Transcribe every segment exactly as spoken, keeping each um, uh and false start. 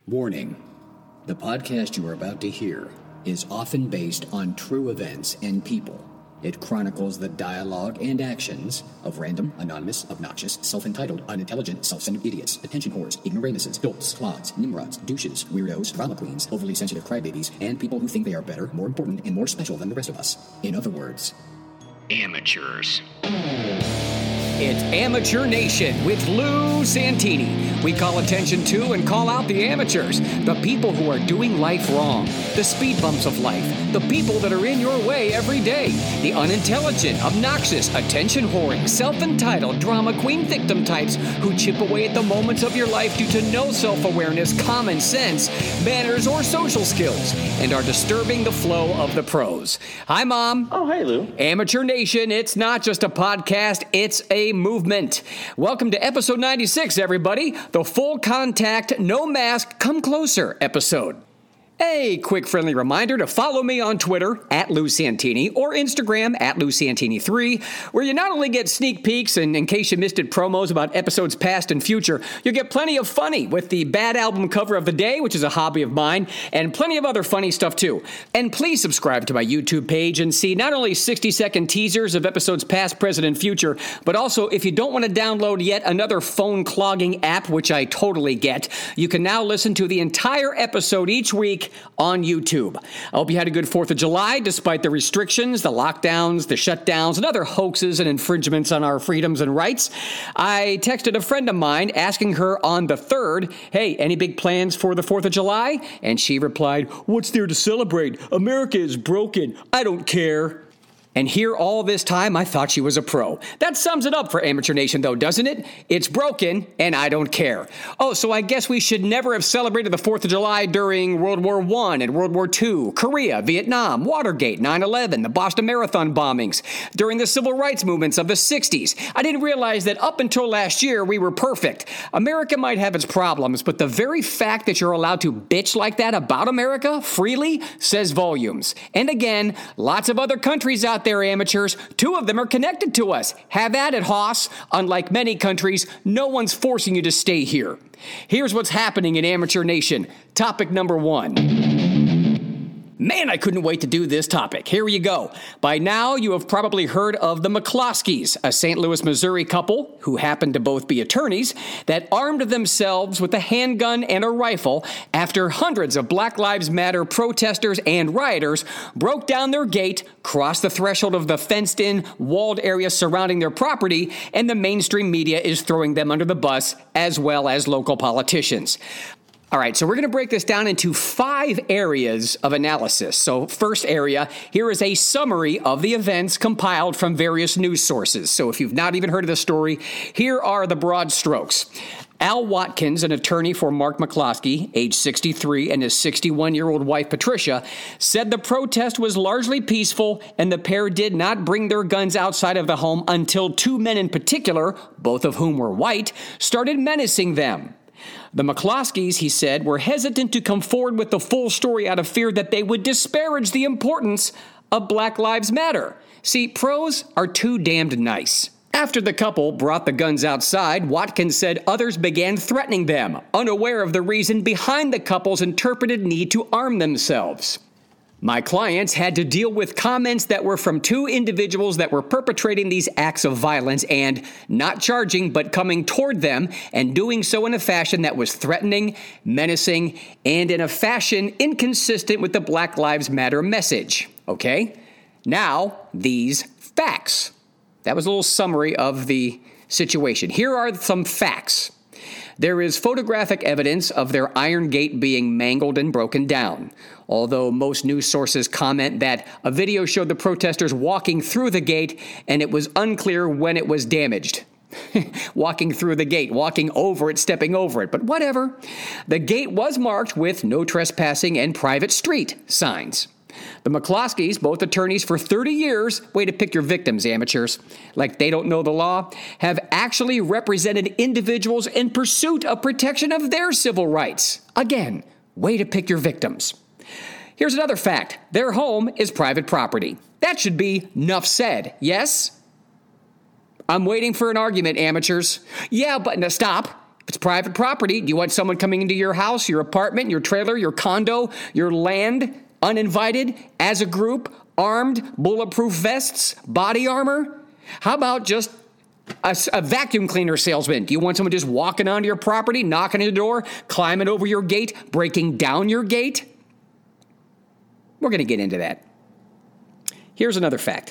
Warning. The podcast you are about to hear is often based on true events and people. It chronicles the dialogue and actions of random, anonymous, obnoxious, self-entitled, unintelligent, self-centered idiots, attention whores, ignoramuses, dolts, clods, nimrods, douches, weirdos, drama queens, overly sensitive crybabies, and people who think they are better, more important, and more special than the rest of us. In other words, amateurs. It's Amateur Nation with Lou Santini. We call attention to and call out the amateurs, the people who are doing life wrong, the speed bumps of life, the people that are in your way every day, the unintelligent, obnoxious, attention-whoring, self-entitled, drama queen victim types who chip away at the moments of your life due to no self-awareness, common sense, manners, or social skills, and are disturbing the flow of the pros. Hi, Mom. Oh, hey, Lou. Amateur Nation, it's not just a podcast, it's a movement. Welcome to episode ninety-six, everybody, the full contact, no mask, come closer episode. A quick friendly reminder to follow me on Twitter, at Lou Santini, or Instagram, at Lou Santini three, where you not only get sneak peeks and, in case you missed it, promos about episodes past and future, you'll get plenty of funny with the bad album cover of the day, which is a hobby of mine, and plenty of other funny stuff too. And please subscribe to my YouTube page and see not only sixty-second teasers of episodes past, present, and future, but also if you don't want to download yet another phone-clogging app, which I totally get, you can now listen to the entire episode each week on YouTube. I hope you had a good fourth of July, despite the restrictions, the lockdowns, the shutdowns, and other hoaxes and infringements on our freedoms and rights. I texted a friend of mine asking her on the third, hey, any big plans for the fourth of July? And she replied, what's there to celebrate? America is broken. I don't care. And here all this time, I thought she was a pro. That sums it up for Amateur Nation, though, doesn't it? It's broken, and I don't care. Oh, so I guess we should never have celebrated the fourth of July during World War One and World War Two, Korea, Vietnam, Watergate, nine eleven, the Boston Marathon bombings, during the civil rights movements of the sixties. I didn't realize that up until last year, we were perfect. America might have its problems, but the very fact that you're allowed to bitch like that about America freely says volumes. And again, lots of other countries out there, amateurs, two of them are connected to us. Have at it, Hoss. Unlike many countries, no one's forcing you to stay here. Here's what's happening in Amateur Nation. Topic number one. Man, I couldn't wait to do this topic. Here you go. By now, you have probably heard of the McCloskeys, a Saint Louis, Missouri couple who happened to both be attorneys that armed themselves with a handgun and a rifle after hundreds of Black Lives Matter protesters and rioters broke down their gate, crossed the threshold of the fenced-in, walled area surrounding their property, and the mainstream media is throwing them under the bus, as well as local politicians. All right, so we're going to break this down into five areas of analysis. So first area, here is a summary of the events compiled from various news sources. So if you've not even heard of the story, here are the broad strokes. Al Watkins, an attorney for Mark McCloskey, age sixty-three, and his sixty-one-year-old wife, Patricia, said the protest was largely peaceful and the pair did not bring their guns outside of the home until two men in particular, both of whom were white, started menacing them. The McCloskeys, he said, were hesitant to come forward with the full story out of fear that they would disparage the importance of Black Lives Matter. See, pros are too damned nice. After the couple brought the guns outside, Watkins said others began threatening them, unaware of the reason behind the couple's interpreted need to arm themselves. My clients had to deal with comments that were from two individuals that were perpetrating these acts of violence and not charging but coming toward them and doing so in a fashion that was threatening, menacing, and in a fashion inconsistent with the Black Lives Matter message. Okay? Now, these facts. That was a little summary of the situation. Here are some facts. There is photographic evidence of their iron gate being mangled and broken down, although most news sources comment that a video showed the protesters walking through the gate and it was unclear when it was damaged. Walking through the gate, walking over it, stepping over it, but whatever. The gate was marked with no trespassing and private street signs. The McCloskeys, both attorneys for thirty years, way to pick your victims, amateurs, like they don't know the law, have actually represented individuals in pursuit of protection of their civil rights. Again, way to pick your victims. Here's another fact. Their home is private property. That should be enough said, yes? I'm waiting for an argument, amateurs. Yeah, but no, stop. If it's private property, do you want someone coming into your house, your apartment, your trailer, your condo, your land, uninvited, as a group, armed, bulletproof vests, body armor? How about just a, a vacuum cleaner salesman? Do you want someone just walking onto your property, knocking on your door, climbing over your gate, breaking down your gate? We're going to get into that. Here's another fact.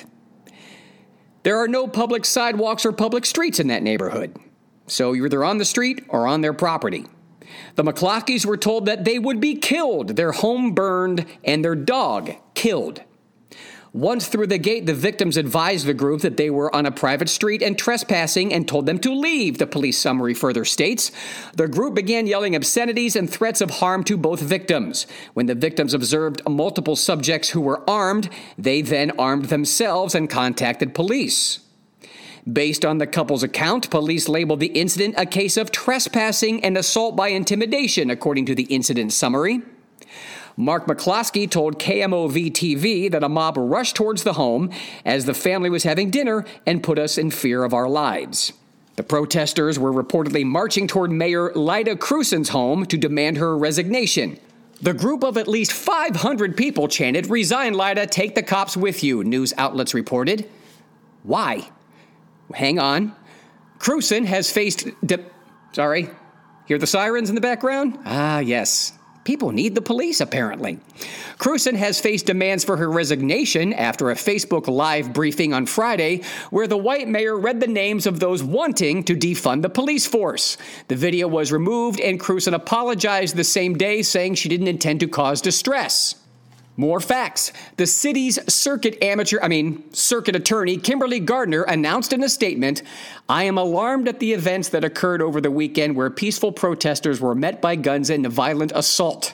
There are no public sidewalks or public streets in that neighborhood. So you're either on the street or on their property. The McCloskeys were told that they would be killed, their home burned, and their dog killed. Once through the gate, the victims advised the group that they were on a private street and trespassing and told them to leave, the police summary further states. The group began yelling obscenities and threats of harm to both victims. When the victims observed multiple subjects who were armed, they then armed themselves and contacted police. Based on the couple's account, police labeled the incident a case of trespassing and assault by intimidation, according to the incident summary. Mark McCloskey told K M O V T V that a mob rushed towards the home as the family was having dinner and put us in fear of our lives. The protesters were reportedly marching toward Mayor Lyda Krewson's home to demand her resignation. The group of at least five hundred people chanted, "Resign, Lyda, take the cops with you," news outlets reported. Why? Hang on. Krewson has faced... De- Sorry. Hear the sirens in the background? Ah, yes. People need the police, apparently. Krewson has faced demands for her resignation after a Facebook Live briefing on Friday where the white mayor read the names of those wanting to defund the police force. The video was removed, and Krewson apologized the same day, saying she didn't intend to cause distress. More facts. The city's circuit amateur, I mean, circuit attorney, Kimberly Gardner, announced in a statement, "I am alarmed at the events that occurred over the weekend where peaceful protesters were met by guns and violent assault."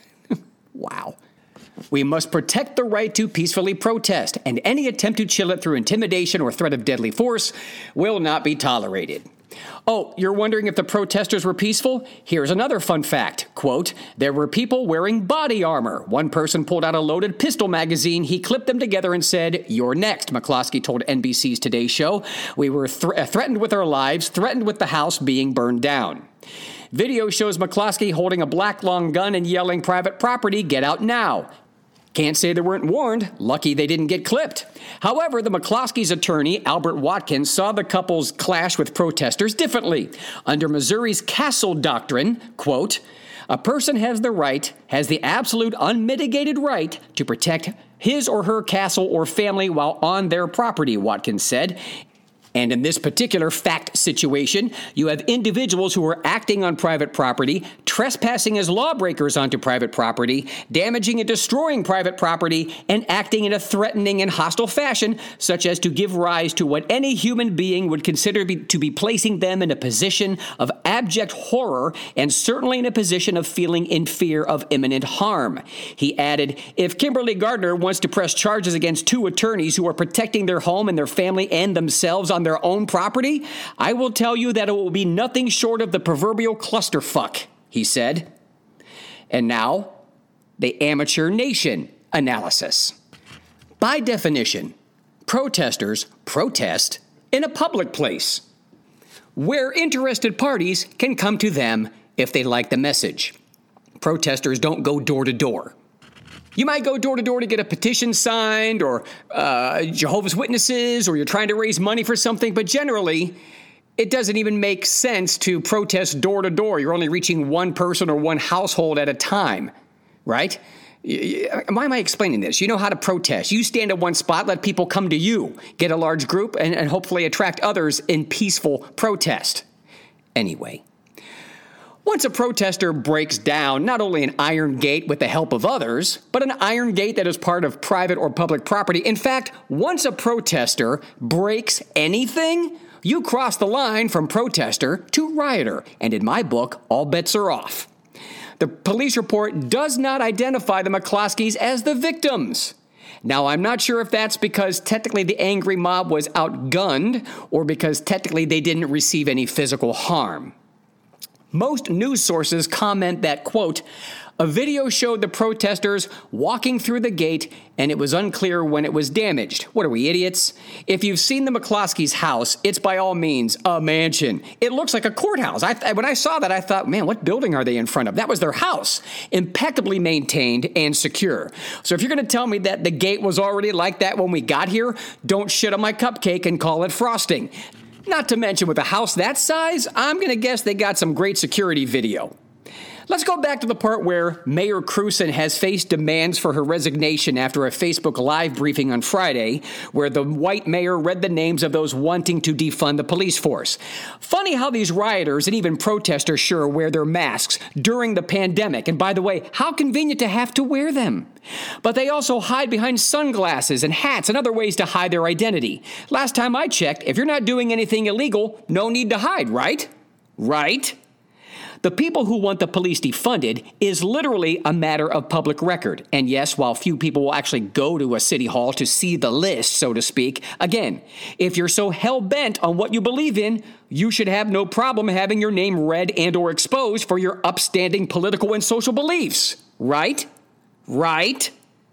Wow. "We must protect the right to peacefully protest, and any attempt to chill it through intimidation or threat of deadly force will not be tolerated." Oh, you're wondering if the protesters were peaceful? Here's another fun fact. Quote, "There were people wearing body armor. One person pulled out a loaded pistol magazine. He clipped them together and said, 'You're next,'" McCloskey told N B C's Today Show. "We were th- threatened with our lives, threatened with the house being burned down." Video shows McCloskey holding a black long gun and yelling, "Private property, get out now." Can't say they weren't warned. Lucky they didn't get clipped. However, the McCloskey's attorney, Albert Watkins, saw the couple's clash with protesters differently. Under Missouri's Castle Doctrine, quote, "A person has the right, has the absolute unmitigated right to protect his or her castle or family while on their property," Watkins said. And in this particular fact situation, you have individuals who are acting on private property, trespassing as lawbreakers onto private property, damaging and destroying private property, and acting in a threatening and hostile fashion, such as to give rise to what any human being would consider be, to be placing them in a position of abject horror and certainly in a position of feeling in fear of imminent harm. He added, "If Kimberly Gardner wants to press charges against two attorneys who are protecting their home and their family and themselves on their own property, I will tell you that it will be nothing short of the proverbial clusterfuck," he said. And now, the Amateur Nation analysis. By definition, protesters protest in a public place, where interested parties can come to them if they like the message. Protesters don't go door to door. You might go door to door to get a petition signed or uh, Jehovah's Witnesses, or you're trying to raise money for something, but generally, it doesn't even make sense to protest door to door. You're only reaching one person or one household at a time, right? Why am I explaining this? You know how to protest. You stand at one spot, let people come to you, get a large group, and, and hopefully attract others in peaceful protest. Anyway. Once a protester breaks down not only an iron gate with the help of others, but an iron gate that is part of private or public property. In fact, once a protester breaks anything, you cross the line from protester to rioter. And in my book, all bets are off. The police report does not identify the McCloskeys as the victims. Now, I'm not sure if that's because technically the angry mob was outgunned or because technically they didn't receive any physical harm. Most news sources comment that, quote, A video showed the protesters walking through the gate, and it was unclear when it was damaged. What are we, idiots? If you've seen the McCloskeys' house, it's by all means a mansion. It looks like a courthouse. I, when I saw that, I thought, man, what building are they in front of? That was their house, impeccably maintained and secure. So if you're going to tell me that the gate was already like that when we got here, don't shit on my cupcake and call it frosting. Not to mention, with a house that size, I'm going to guess they got some great security video. Let's go back to the part where Mayor Crewson has faced demands for her resignation after a Facebook Live briefing on Friday, where the white mayor read the names of those wanting to defund the police force. Funny how these rioters and even protesters sure wear their masks during the pandemic. And by the way, how convenient to have to wear them. But they also hide behind sunglasses and hats and other ways to hide their identity. Last time I checked, if you're not doing anything illegal, no need to hide, right? Right? The people who want the police defunded is literally a matter of public record. And yes, while few people will actually go to a city hall to see the list, so to speak, again, if you're so hell-bent on what you believe in, you should have no problem having your name read and or exposed for your upstanding political and social beliefs. Right? Right?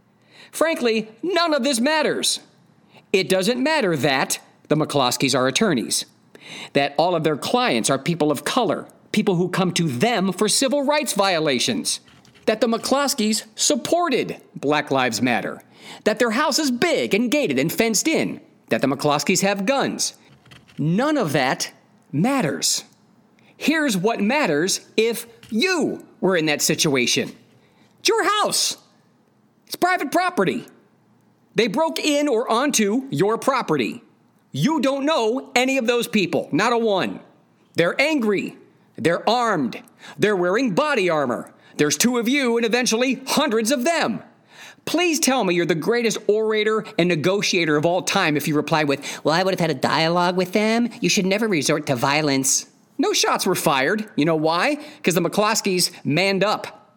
Frankly, none of this matters. It doesn't matter that the McCloskeys are attorneys, that all of their clients are people of color, people who come to them for civil rights violations, that the McCloskeys supported Black Lives Matter, that their house is big and gated and fenced in, that the McCloskeys have guns. None of that matters. Here's what matters if you were in that situation. It's your house. It's private property. They broke in or onto your property. You don't know any of those people, not a one. They're angry. They're armed. They're wearing body armor. There's two of you and eventually hundreds of them. Please tell me you're the greatest orator and negotiator of all time if you reply with, well, I would have had a dialogue with them. You should never resort to violence. No shots were fired. You know why? Because the McCloskeys manned up.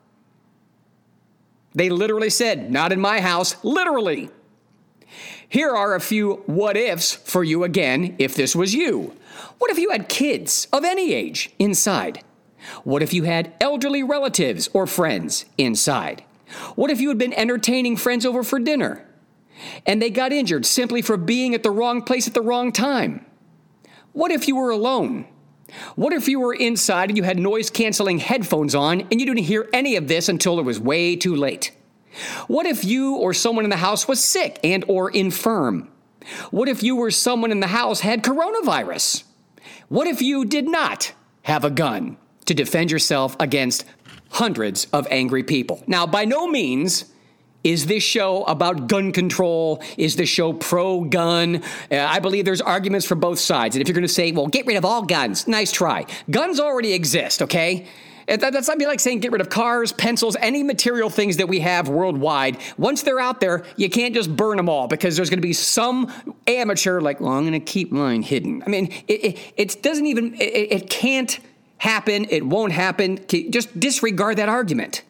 They literally said, not in my house, literally. Here are a few what ifs for you again if this was you. What if you had kids of any age inside? What if you had elderly relatives or friends inside? What if you had been entertaining friends over for dinner and they got injured simply for being at the wrong place at the wrong time? What if you were alone? What if you were inside and you had noise-canceling headphones on and you didn't hear any of this until it was way too late? What if you or someone in the house was sick and or infirm? What if you or someone in the house had coronavirus? What if you did not have a gun to defend yourself against hundreds of angry people? Now, by no means is this show about gun control. Is this show pro-gun? Uh, I believe there's arguments for both sides. And if you're going to say, well, get rid of all guns, nice try. Guns already exist, okay? That's not like saying get rid of cars, pencils, any material things that we have worldwide. Once they're out there, you can't just burn them all because there's going to be some amateur like, well, I'm going to keep mine hidden. I mean, it, it, it doesn't even, it, it can't happen. It won't happen. Just disregard that argument.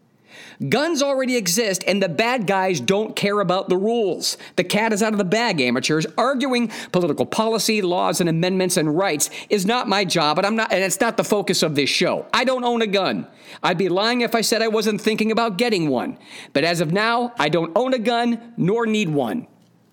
Guns already exist, and the bad guys don't care about the rules. The cat is out of the bag, amateurs. Arguing political policy, laws, and amendments and rights is not my job, and I'm not, and it's not the focus of this show. I don't own a gun. I'd be lying if I said I wasn't thinking about getting one. But as of now, I don't own a gun, nor need one.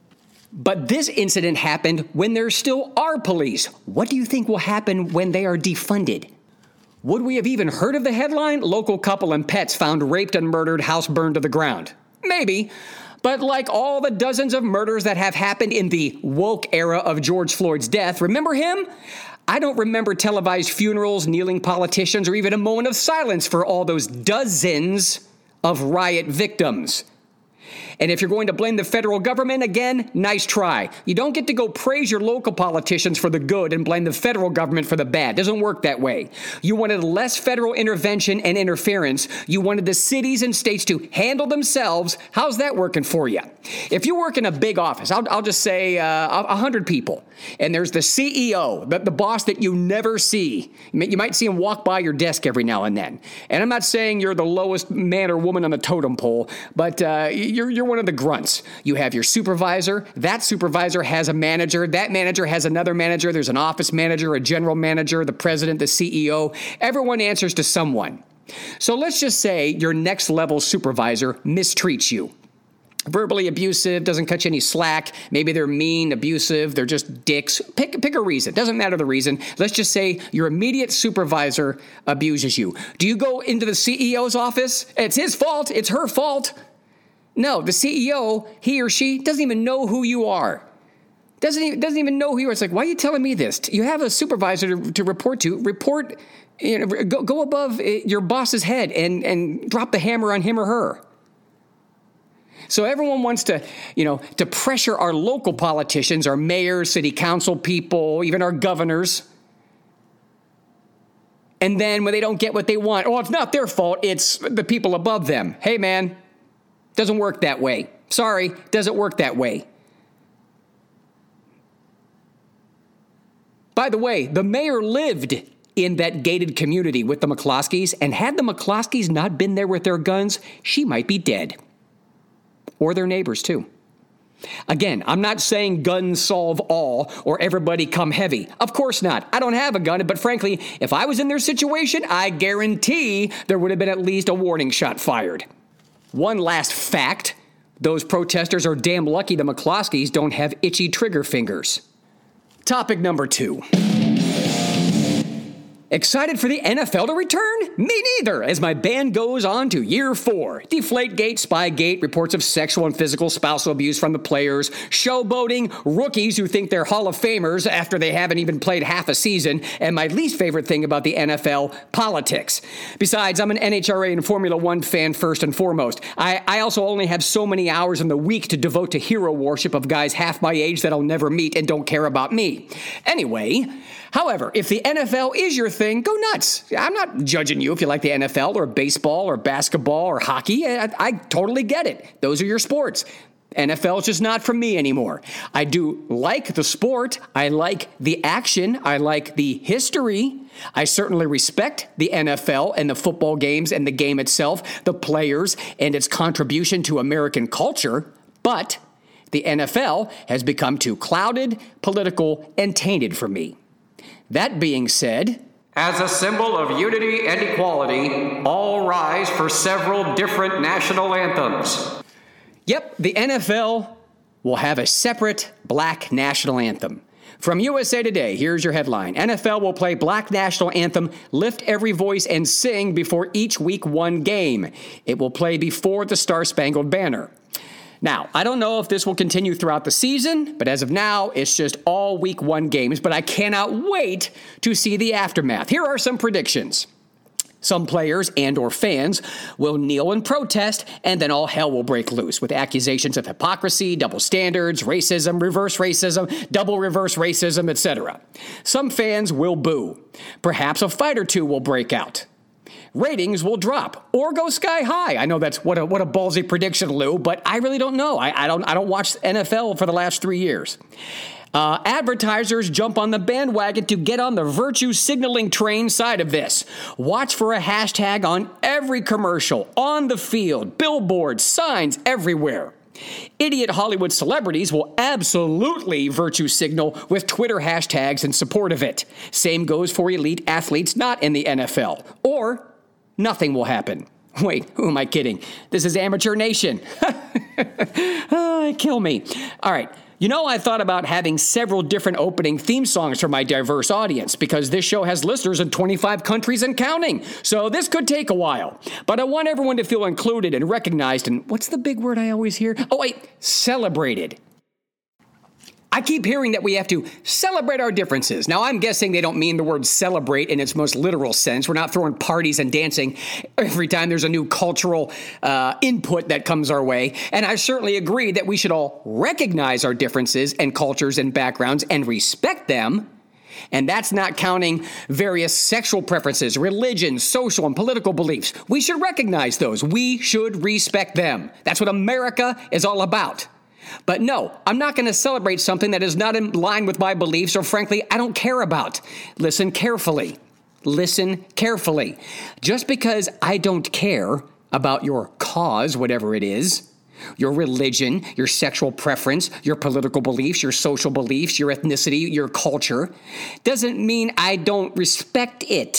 But this incident happened when there still are police. What do you think will happen when they are defunded? Would we have even heard of the headline, local couple and pets found raped and murdered, house burned to the ground? Maybe. But like all the dozens of murders that have happened in the woke era of George Floyd's death, remember him? I don't remember televised funerals, kneeling politicians, or even a moment of silence for all those dozens of riot victims. And if you're going to blame the federal government, again, nice try. You don't get to go praise your local politicians for the good and blame the federal government for the bad. It doesn't work that way. You wanted less federal intervention and interference. You wanted the cities and states to handle themselves. How's that working for you? If you work in a big office, I'll, I'll just say uh, one hundred people, and there's the C E O, the, the boss that you never see. You might see him walk by your desk every now and then. And I'm not saying you're the lowest man or woman on the totem pole, but uh, you're, you're one of the grunts. You have your supervisor. That supervisor has a manager. That manager has another manager. There's an office manager, a general manager, the president, the C E O. Everyone answers to someone. So let's just say your next level supervisor mistreats you. Verbally abusive, doesn't cut you any slack. Maybe they're mean, abusive, they're just dicks. Pick, pick a reason. Doesn't matter the reason. Let's just say your immediate supervisor abuses you. Do you go into the C E O's office? It's his fault. It's her fault. No, the C E O, he or she, doesn't even know who you are. Doesn't even, doesn't even know who you are. It's like, why are you telling me this? You have a supervisor to, to report to. Report, you know, go, go above your boss's head and, and drop the hammer on him or her. So everyone wants to, you know, to pressure our local politicians, our mayors, city council people, even our governors. And then when they don't get what they want, oh, it's not their fault, it's the people above them. Hey, man, doesn't work that way. Sorry, doesn't work that way. By the way, the mayor lived in that gated community with the McCloskeys, and had the McCloskeys not been there with their guns, she might be dead. Or their neighbors, too. Again, I'm not saying guns solve all or everybody come heavy. Of course not. I don't have a gun, but frankly, if I was in their situation, I guarantee there would have been at least a warning shot fired. One last fact, those protesters are damn lucky the McCloskeys don't have itchy trigger fingers. Topic number two. Excited for the N F L to return? Me neither, as my band goes on to year four. Deflategate, Spygate, reports of sexual and physical spousal abuse from the players, showboating, rookies who think they're Hall of Famers after they haven't even played half a season, and my least favorite thing about the N F L, politics. Besides, I'm an N H R A and Formula One fan first and foremost. I, I also only have so many hours in the week to devote to hero worship of guys half my age that I'll never meet and don't care about me. Anyway, however, if the N F L is your thing, go nuts. I'm not judging you if you like the N F L or baseball or basketball or hockey. I, I totally get it. Those are your sports. N F L is just not for me anymore. I do like the sport. I like the action. I like the history. I certainly respect the N F L and the football games and the game itself, the players and its contribution to American culture. But the N F L has become too clouded, political, and tainted for me. That being said, as a symbol of unity and equality, all rise for several different national anthems. Yep, the N F L will have a separate black national anthem. From U S A Today, here's your headline. N F L will play black national anthem, lift every voice, and sing before each week one game. It will play before the Star-Spangled Banner. Now, I don't know if this will continue throughout the season, but as of now, it's just all week one games, but I cannot wait to see the aftermath. Here are some predictions. Some players and or fans will kneel and protest, and then all hell will break loose with accusations of hypocrisy, double standards, racism, reverse racism, double reverse racism, et cetera. Some fans will boo. Perhaps a fight or two will break out. Ratings will drop or go sky high. I know that's what a what a ballsy prediction, Lou, but I really don't know. I, I don't I don't watch N F L for the last three years. Uh, advertisers jump on the bandwagon to get on the virtue signaling train side of this. Watch for a hashtag on every commercial, on the field, billboards, signs everywhere. Idiot Hollywood celebrities will absolutely virtue signal with Twitter hashtags in support of it. Same goes for elite athletes not in the N F L. Or nothing will happen. Wait, who am I kidding? This is Amateur Nation. oh, kill me. All right. You know, I thought about having several different opening theme songs for my diverse audience because this show has listeners in twenty-five countries and counting. So this could take a while. But I want everyone to feel included and recognized. And what's the big word I always hear? Oh, wait, celebrated. I keep hearing that we have to celebrate our differences. Now, I'm guessing they don't mean the word celebrate in its most literal sense. We're not throwing parties and dancing every time there's a new cultural uh, input that comes our way. And I certainly agree that we should all recognize our differences and cultures and backgrounds and respect them. And that's not counting various sexual preferences, religions, social and political beliefs. We should recognize those. We should respect them. That's what America is all about. But no, I'm not going to celebrate something that is not in line with my beliefs or, frankly, I don't care about. Listen carefully. Listen carefully. Just because I don't care about your cause, whatever it is, your religion, your sexual preference, your political beliefs, your social beliefs, your ethnicity, your culture, doesn't mean I don't respect it.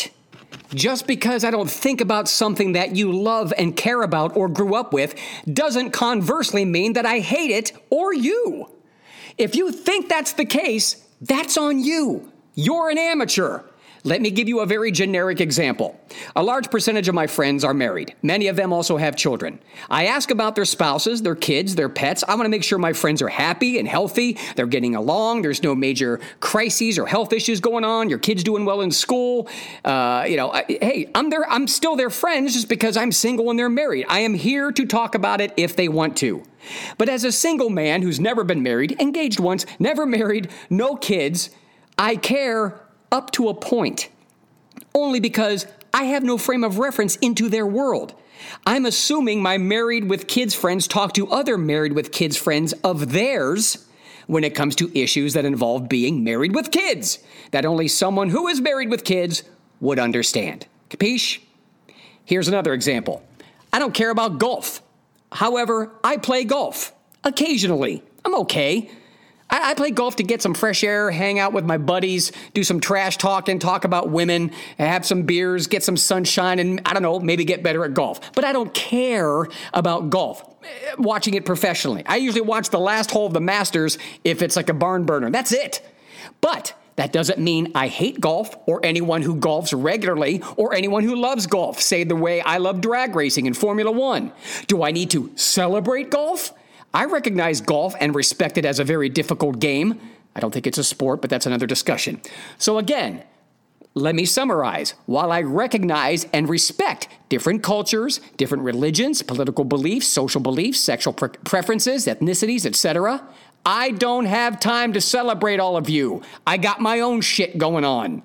Just because I don't think about something that you love and care about or grew up with doesn't conversely mean that I hate it or you. If you think that's the case, that's on you. You're an amateur. Let me give you a very generic example. A large percentage of my friends are married. Many of them also have children. I ask about their spouses, their kids, their pets. I want to make sure my friends are happy and healthy. They're getting along. There's no major crises or health issues going on. Your kid's doing well in school. Uh, you know, I, hey, I'm their, I'm still their friends just because I'm single and they're married. I am here to talk about it if they want to. But as a single man who's never been married, engaged once, never married, no kids, I care up to a point, only because I have no frame of reference into their world. I'm assuming my married with kids friends talk to other married with kids friends of theirs when it comes to issues that involve being married with kids, that only someone who is married with kids would understand. Capiche? Here's another example. I don't care about golf. However, I play golf. Occasionally. I'm okay. I play golf to get some fresh air, hang out with my buddies, do some trash talking, talk about women, have some beers, get some sunshine, and I don't know, maybe get better at golf. But I don't care about golf, watching it professionally. I usually watch the last hole of the Masters if it's like a barn burner. That's it. But that doesn't mean I hate golf or anyone who golfs regularly or anyone who loves golf, say the way I love drag racing and Formula One. Do I need to celebrate golf? I recognize golf and respect it as a very difficult game. I don't think it's a sport, but that's another discussion. So again, let me summarize. While I recognize and respect different cultures, different religions, political beliefs, social beliefs, sexual pre- preferences, ethnicities, et cetera, I don't have time to celebrate all of you. I got my own shit going on.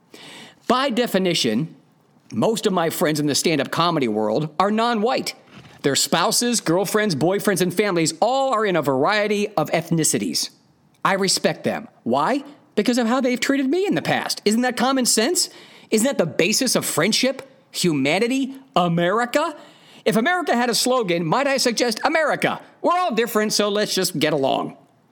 By definition, most of my friends in the stand-up comedy world are non-white. Their spouses, girlfriends, boyfriends, and families all are in a variety of ethnicities. I respect them. Why? Because of how they've treated me in the past. Isn't that common sense? Isn't that the basis of friendship, humanity, America? If America had a slogan, might I suggest America? We're all different, so let's just get along.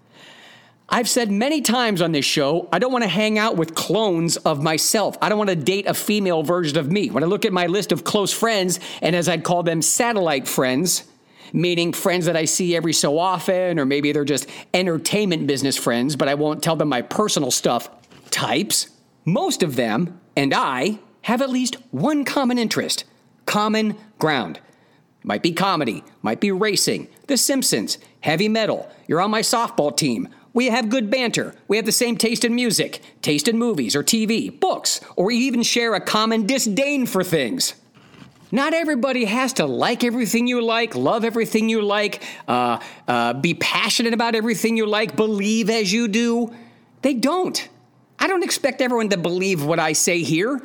I've said many times on this show, I don't want to hang out with clones of myself. I don't want to date a female version of me. When I look at my list of close friends, and as I'd call them, satellite friends, meaning friends that I see every so often, or maybe they're just entertainment business friends, but I won't tell them my personal stuff types, most of them, and I, have at least one common interest, common ground. Might be comedy, might be racing, The Simpsons, heavy metal, you're on my softball team. We have good banter. We have the same taste in music, taste in movies or T V, books, or even share a common disdain for things. Not everybody has to like everything you like, love everything you like, uh, uh, be passionate about everything you like, believe as you do. They don't. I don't expect everyone to believe what I say here.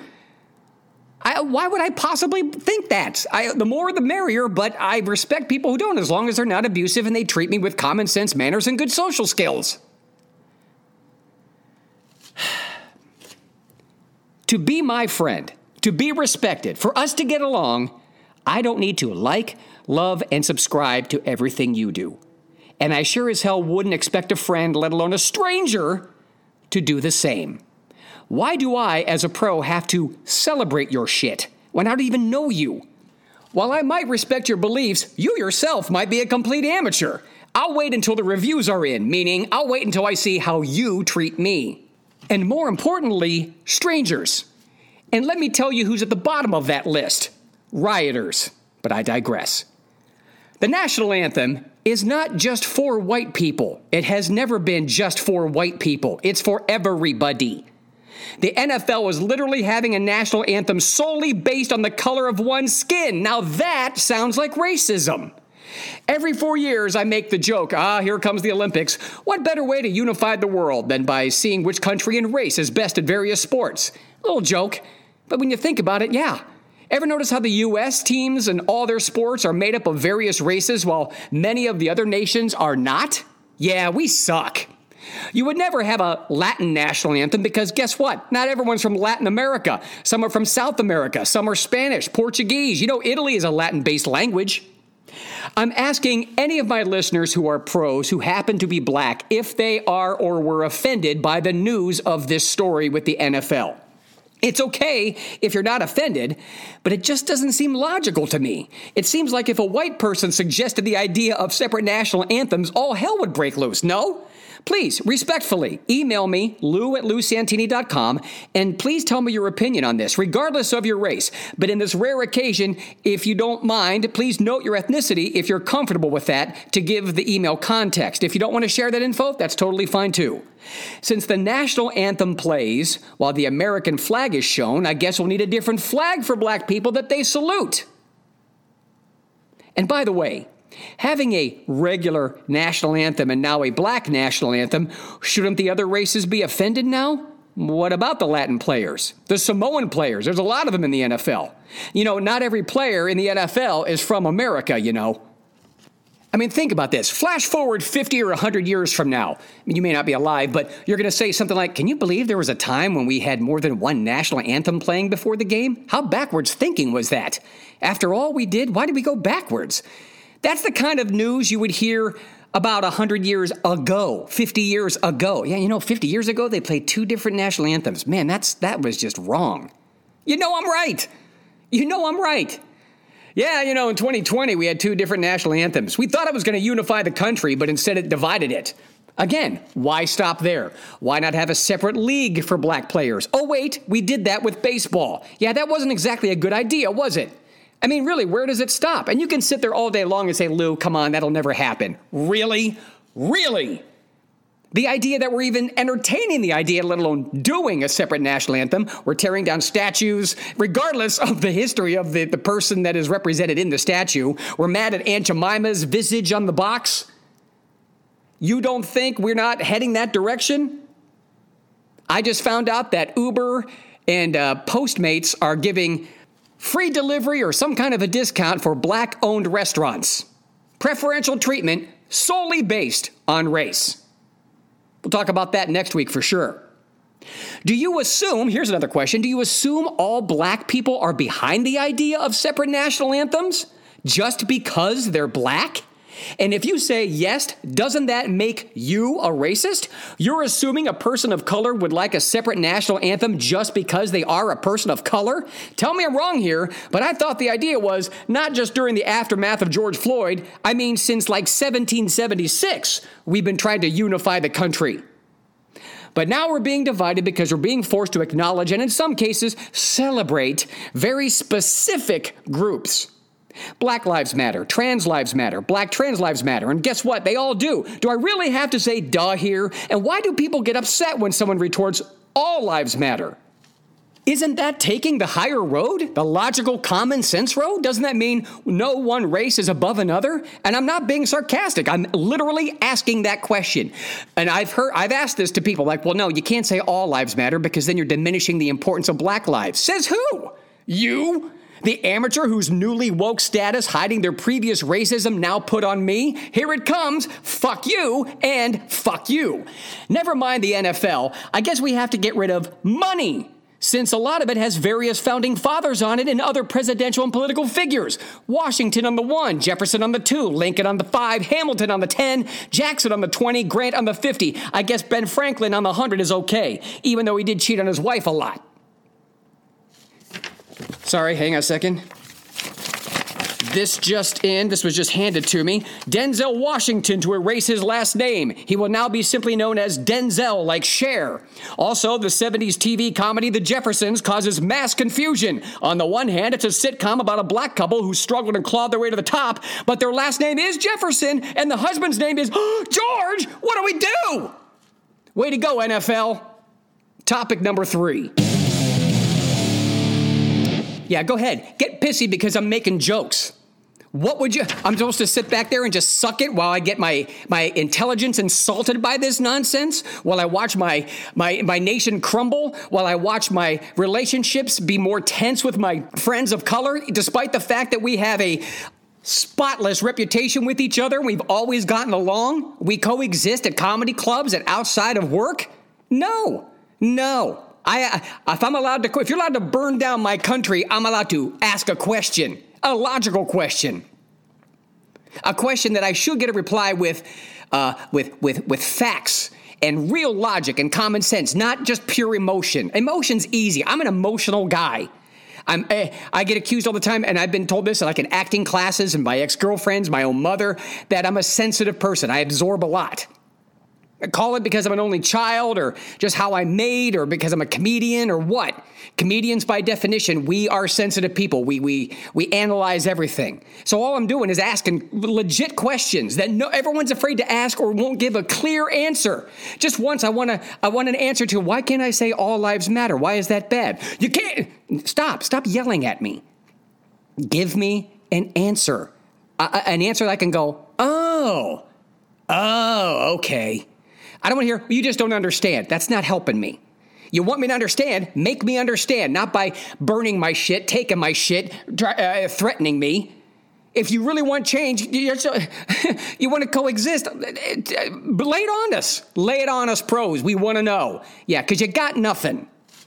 I, why would I possibly think that? I, the more the merrier, but I respect people who don't, as long as they're not abusive and they treat me with common sense, manners, and good social skills. To be my friend, to be respected, for us to get along, I don't need to like, love, and subscribe to everything you do. And I sure as hell wouldn't expect a friend, let alone a stranger, to do the same. Why do I, as a pro, have to celebrate your shit when I don't even know you? While I might respect your beliefs, you yourself might be a complete amateur. I'll wait until the reviews are in, meaning I'll wait until I see how you treat me. And more importantly, strangers. And let me tell you who's at the bottom of that list. Rioters. But I digress. The national anthem is not just for white people. It has never been just for white people. It's for everybody. The N F L was literally having a national anthem solely based on the color of one's skin. Now that sounds like racism. Every four years, I make the joke, ah, here comes the Olympics. What better way to unify the world than by seeing which country and race is best at various sports? Little joke, but when you think about it, yeah. Ever notice how the U S teams and all their sports are made up of various races while many of the other nations are not? Yeah, we suck. You would never have a Latin national anthem because guess what? Not everyone's from Latin America. Some are from South America. Some are Spanish, Portuguese. You know, Italy is a Latin-based language. I'm asking any of my listeners who are pros who happen to be black if they are or were offended by the news of this story with the N F L. It's okay if you're not offended, but it just doesn't seem logical to me. It seems like if a white person suggested the idea of separate national anthems, all hell would break loose, no? Please, respectfully, email me, lou at lou santini dot com, and please tell me your opinion on this, regardless of your race. But in this rare occasion, if you don't mind, please note your ethnicity if you're comfortable with that to give the email context. If you don't want to share that info, that's totally fine too. Since the national anthem plays while the American flag is shown, I guess we'll need a different flag for black people that they salute. And by the way, having a regular national anthem and now a black national anthem, shouldn't the other races be offended now? What about the Latin players? The Samoan players? There's a lot of them in the N F L. You know, not every player in the N F L is from America, you know. I mean, think about this. Flash forward fifty or one hundred years from now. I mean, you may not be alive, but you're going to say something like, can you believe there was a time when we had more than one national anthem playing before the game? How backwards thinking was that? After all we did, why did we go backwards? That's the kind of news you would hear about one hundred years ago, fifty years ago. Yeah, you know, fifty years ago, they played two different national anthems. Man, that's that was just wrong. You know I'm right. You know I'm right. Yeah, you know, in twenty twenty, we had two different national anthems. We thought it was going to unify the country, but instead it divided it. Again, why stop there? Why not have a separate league for black players? Oh, wait, we did that with baseball. Yeah, that wasn't exactly a good idea, was it? I mean, really, where does it stop? And you can sit there all day long and say, Lou, come on, that'll never happen. Really? Really? The idea that we're even entertaining the idea, let alone doing a separate national anthem, we're tearing down statues, regardless of the history of the, the person that is represented in the statue. We're mad at Aunt Jemima's visage on the box. You don't think we're not heading that direction? I just found out that Uber and uh, Postmates are giving free delivery or some kind of a discount for black-owned restaurants. Preferential treatment solely based on race. We'll talk about that next week for sure. Do you assume, here's another question, do you assume all black people are behind the idea of separate national anthems just because they're black? And if you say yes, doesn't that make you a racist? You're assuming a person of color would like a separate national anthem just because they are a person of color? Tell me I'm wrong here, but I thought the idea was not just during the aftermath of George Floyd. I mean, since like seventeen seventy-six, we've been trying to unify the country. But now we're being divided because we're being forced to acknowledge and in some cases celebrate very specific groups. Black lives matter, trans lives matter, black trans lives matter, and guess what? They all do. Do I really have to say duh here? And why do people get upset when someone retorts all lives matter? Isn't that taking the higher road, the logical common sense road? Doesn't that mean no one race is above another? And I'm not being sarcastic. I'm literally asking that question. And I've heard, I've asked this to people like, well, no, you can't say all lives matter because then you're diminishing the importance of black lives. Says who? You? The amateur whose newly woke status hiding their previous racism now put on me? Here it comes. Fuck you and fuck you. Never mind the N F L. I guess we have to get rid of money, since a lot of it has various founding fathers on it and other presidential and political figures. Washington on the one, Jefferson on the two, Lincoln on the five, Hamilton on the ten, Jackson on the twenty, Grant on the fifty. I guess Ben Franklin on the one hundred is okay, even though he did cheat on his wife a lot. Sorry, hang on a second. This just in, this was just handed to me. Denzel Washington to erase his last name. He will now be simply known as Denzel, like Cher. Also, the seventies T V comedy The Jeffersons causes mass confusion. On the one hand, it's a sitcom about a black couple who struggled and clawed their way to the top, but their last name is Jefferson, and the husband's name is George! What do we do? Way to go, N F L. Topic number three. Yeah, go ahead. Get pissy because I'm making jokes. What would you... I'm supposed to sit back there and just suck it while I get my, my intelligence insulted by this nonsense? While I watch my, my, my nation crumble? While I watch my relationships be more tense with my friends of color? Despite the fact that we have a spotless reputation with each other, we've always gotten along? We coexist at comedy clubs and outside of work? No. No. I, if I'm allowed to, if you're allowed to burn down my country, I'm allowed to ask a question, a logical question, a question that I should get a reply with, uh, with, with, with facts and real logic and common sense, not just pure emotion. Emotion's easy. I'm an emotional guy. I'm, I get accused all the time, and I've been told this like in acting classes and by ex-girlfriends, my own mother, that I'm a sensitive person. I absorb a lot. I call it because I'm an only child, or just how I'm made, or because I'm a comedian, or what. Comedians, by definition, we are sensitive people. We we we analyze everything. So all I'm doing is asking legit questions that no everyone's afraid to ask or won't give a clear answer. Just once, I want to I want an answer to why can't I say all lives matter? Why is that bad? You can't. Stop. Stop yelling at me. Give me an answer. Uh, an answer that I can go, oh, oh, okay. I don't want to hear, you just don't understand. That's not helping me. You want me to understand, make me understand, not by burning my shit, taking my shit, uh, threatening me. If you really want change, you're so, you want to coexist, lay it on us. Lay it on us pros. We want to know. Yeah, because you got nothing.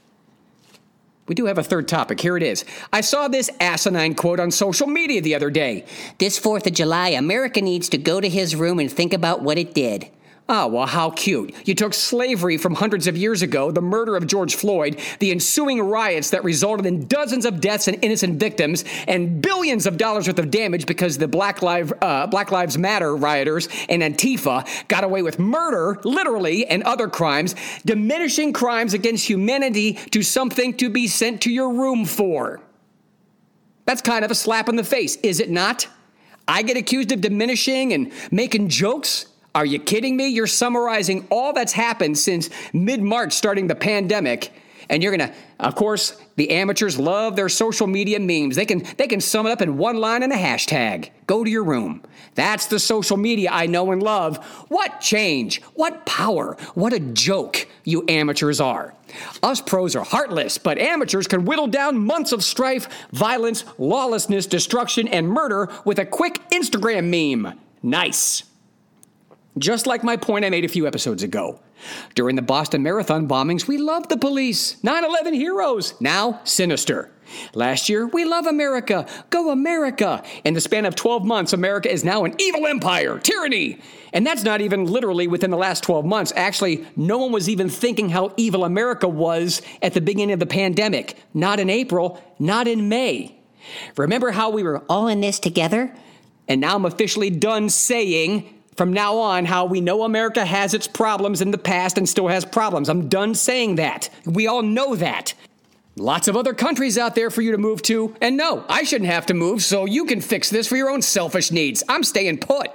We do have a third topic. Here it is. I saw this asinine quote on social media the other day. This fourth of July, America needs to go to his room and think about what it did. Oh, well, how cute. You took slavery from hundreds of years ago, the murder of George Floyd, the ensuing riots that resulted in dozens of deaths and innocent victims, and billions of dollars worth of damage because the Black, Live, uh, Black Lives Matter rioters and Antifa got away with murder, literally, and other crimes, diminishing crimes against humanity to something to be sent to your room for. That's kind of a slap in the face, is it not? I get accused of diminishing and making jokes? Are you kidding me? You're summarizing all that's happened since mid-March, starting the pandemic, and you're going to, of course, the amateurs love their social media memes. They can they can sum it up in one line and a hashtag. Go to your room. That's the social media I know and love. What change? What power? What a joke you amateurs are. Us pros are heartless, but amateurs can whittle down months of strife, violence, lawlessness, destruction, and murder with a quick Instagram meme. Nice. Just like my point I made a few episodes ago. During the Boston Marathon bombings, we loved the police. nine eleven heroes. Now, sinister. Last year, we love America. Go America. In the span of twelve months, America is now an evil empire. Tyranny. And that's not even literally within the last twelve months. Actually, no one was even thinking how evil America was at the beginning of the pandemic. Not in April. Not in May. Remember how we were all in this together? And now I'm officially done saying, from now on, how we know America has its problems in the past and still has problems. I'm done saying that. We all know that. Lots of other countries out there for you to move to. And no, I shouldn't have to move, so you can fix this for your own selfish needs. I'm staying put.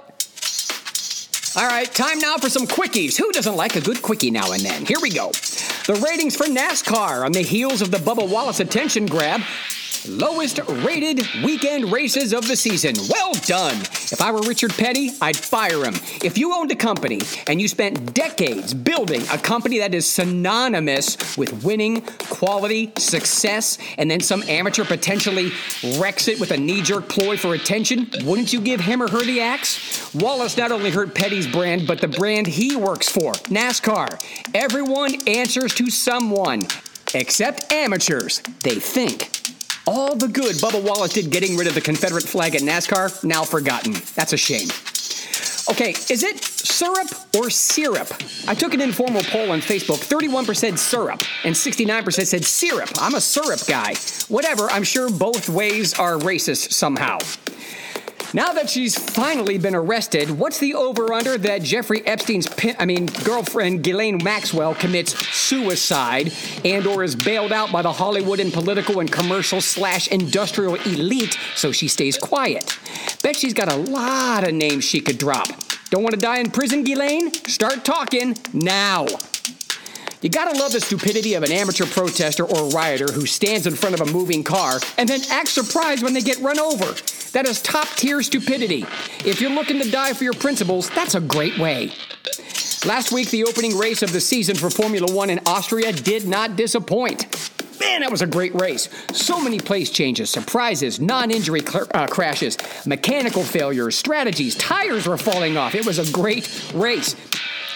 All right, time now for some quickies. Who doesn't like a good quickie now and then? Here we go. The ratings for NASCAR on the heels of the Bubba Wallace attention grab. Lowest rated weekend races of the season. Well done. If I were Richard Petty, I'd fire him. If you owned a company and you spent decades building a company that is synonymous with winning, quality, success, and then some amateur potentially wrecks it with a knee-jerk ploy for attention, wouldn't you give him or her the axe? Wallace not only hurt Petty's brand, but the brand he works for, NASCAR. Everyone answers to someone, except amateurs. They think. All the good Bubba Wallace did getting rid of the Confederate flag at NASCAR, now forgotten. That's a shame. Okay, is it syrup or syrup? I took an informal poll on Facebook. thirty-one percent syrup and sixty-nine percent said syrup. I'm a syrup guy. Whatever, I'm sure both ways are racist somehow. Now that she's finally been arrested, what's the over-under that Jeffrey Epstein's pin, I mean, girlfriend Ghislaine Maxwell commits suicide and or is bailed out by the Hollywood and political and commercial slash industrial elite so she stays quiet? Bet she's got a lot of names she could drop. Don't want to die in prison, Ghislaine? Start talking now. You gotta love the stupidity of an amateur protester or rioter who stands in front of a moving car and then acts surprised when they get run over. That is top-tier stupidity. If you're looking to die for your principles, that's a great way. Last week, the opening race of the season for Formula One in Austria did not disappoint. Man, that was a great race. So many place changes, surprises, non-injury cl- uh, crashes, mechanical failures, strategies, tires were falling off. It was a great race.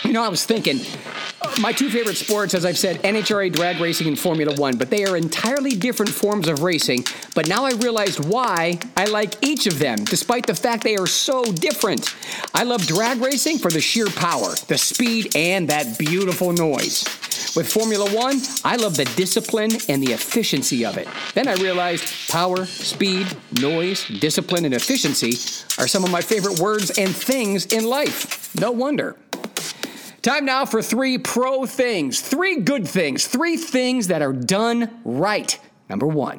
You know, I was thinking, my two favorite sports, as I've said, N H R A drag racing and Formula One, but they are entirely different forms of racing. But now I realized why I like each of them, despite the fact they are so different. I love drag racing for the sheer power, the speed, and that beautiful noise. With Formula One, I love the discipline and the efficiency of it. Then I realized power, speed, noise, discipline, and efficiency are some of my favorite words and things in life. No wonder. Time now for three pro things, three good things, three things that are done right. Number one.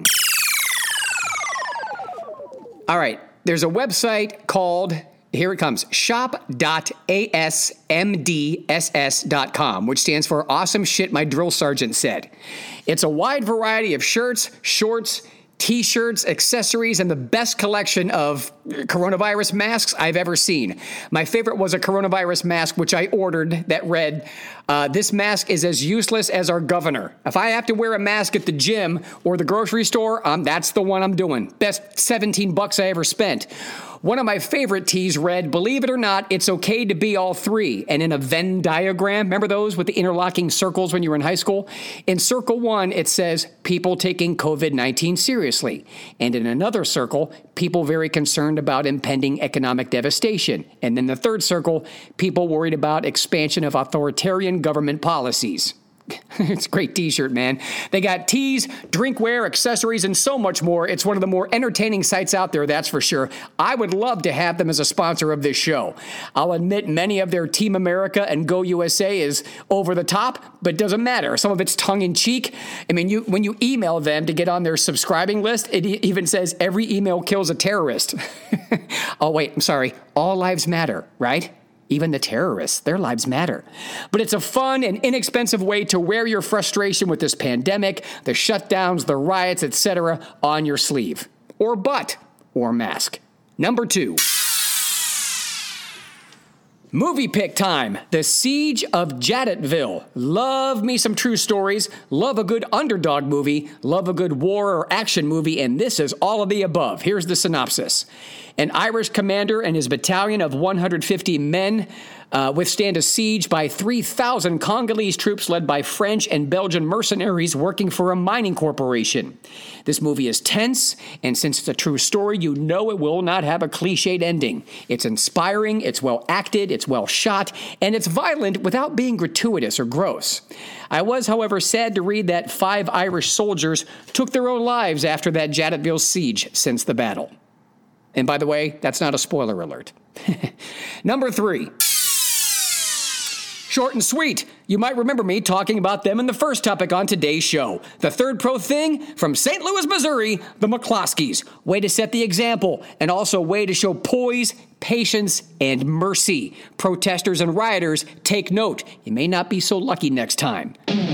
All right, there's a website called, here it comes, shop dot A S M D S S dot com, which stands for Awesome Shit My Drill Sergeant Said. It's a wide variety of shirts, shorts, T-shirts, accessories, and the best collection of coronavirus masks I've ever seen. My favorite was a coronavirus mask, which I ordered, that read, uh, this mask is as useless as our governor. If I have to wear a mask at the gym or the grocery store, um, that's the one I'm doing. Best seventeen bucks I ever spent. One of my favorite tees read, believe it or not, it's okay to be all three. And in a Venn diagram, remember those with the interlocking circles when you were in high school? In circle one, it says, people taking covid nineteen seriously. And in another circle, people very concerned about impending economic devastation. And in the third circle, people worried about expansion of authoritarian government policies. It's a great t-shirt, man. They got tees, drinkware, accessories, and so much more. It's one of the more entertaining sites out there, that's for sure. I would love to have them as a sponsor of this show. I'll admit many of their Team America and Go U S A is over the top, but it doesn't matter. Some of it's tongue-in-cheek. I mean, you when you email them to get on their subscribing list, it even says every email kills a terrorist. Oh, wait, I'm sorry. All lives matter, right? Even the terrorists, their lives matter. But it's a fun and inexpensive way to wear your frustration with this pandemic, the shutdowns, the riots, et cetera on your sleeve. Or butt. Or mask. Number two. Movie pick time. The Siege of Jadotville. Love me some true stories. Love a good underdog movie. Love a good war or action movie. And this is all of the above. Here's the synopsis. An Irish commander and his battalion of one hundred fifty men uh, withstand a siege by three thousand Congolese troops led by French and Belgian mercenaries working for a mining corporation. This movie is tense, and since it's a true story, you know it will not have a cliched ending. It's inspiring, it's well acted, it's well shot, and it's violent without being gratuitous or gross. I was, however, sad to read that five Irish soldiers took their own lives after that Jadotville siege since the battle. And by the way, that's not a spoiler alert. Number three. Short and sweet. You might remember me talking about them in the first topic on today's show. The third pro thing from Saint Louis, Missouri, the McCloskeys. Way to set the example, and also way to show poise, patience, and mercy. Protesters and rioters, take note. You may not be so lucky next time.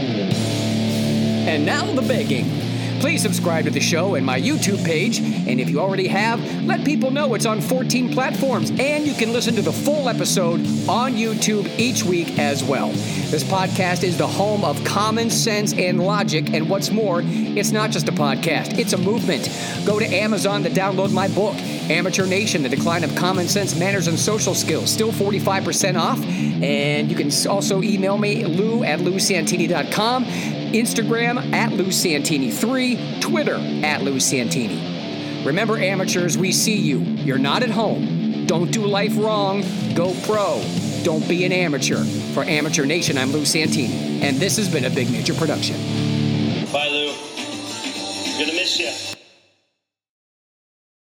And now the begging. Please subscribe to the show and my YouTube page, and if you already have, let people know it's on fourteen platforms, and you can listen to the full episode on YouTube each week as well. This podcast is the home of common sense and logic, and what's more, it's not just a podcast, it's a movement. Go to Amazon to download my book, Amateur Nation, The Decline of Common Sense, Manners, and Social Skills, still forty-five percent off, and you can also email me, lou at lou santini dot com, Instagram at lou santini three, Twitter at Lou Santini. Remember, amateurs, we see you. You're not at home. Don't do life wrong. Go pro. Don't be an amateur. For Amateur Nation, I'm Lou Santini, and this has been a Big Nature production. Bye, Lou. Gonna miss you.